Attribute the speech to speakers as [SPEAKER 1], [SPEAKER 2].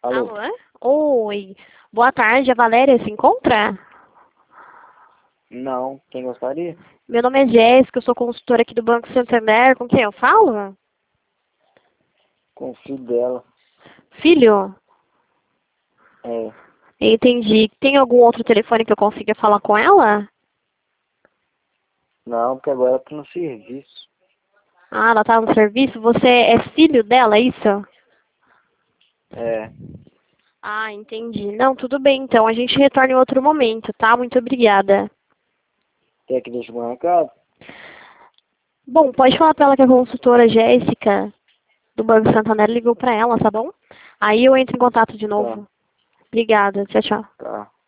[SPEAKER 1] Alô?
[SPEAKER 2] Alô? Oi. Boa tarde, a Valéria se encontra?
[SPEAKER 1] Não, quem gostaria?
[SPEAKER 2] Meu nome é Jéssica, eu sou consultora aqui do Banco Santander. Com quem eu falo?
[SPEAKER 1] Com o filho dela.
[SPEAKER 2] Filho?
[SPEAKER 1] É,
[SPEAKER 2] Entendi. Tem algum outro telefone que eu consiga falar com ela?
[SPEAKER 1] não, porque agora ela tá no serviço.
[SPEAKER 2] Ah, ela tá no serviço? Você é filho dela, é isso?
[SPEAKER 1] É,
[SPEAKER 2] Ah, entendi. Não, tudo bem, então. A gente retorna em outro momento, tá? Muito obrigada.
[SPEAKER 1] quer que deixe um recado?
[SPEAKER 2] Bom, pode falar pra ela que a consultora Jéssica do Banco Santander ligou pra ela, tá bom? Aí eu entro em contato de
[SPEAKER 1] Tá,
[SPEAKER 2] novo. Obrigada. Tchau, tchau.
[SPEAKER 1] tá.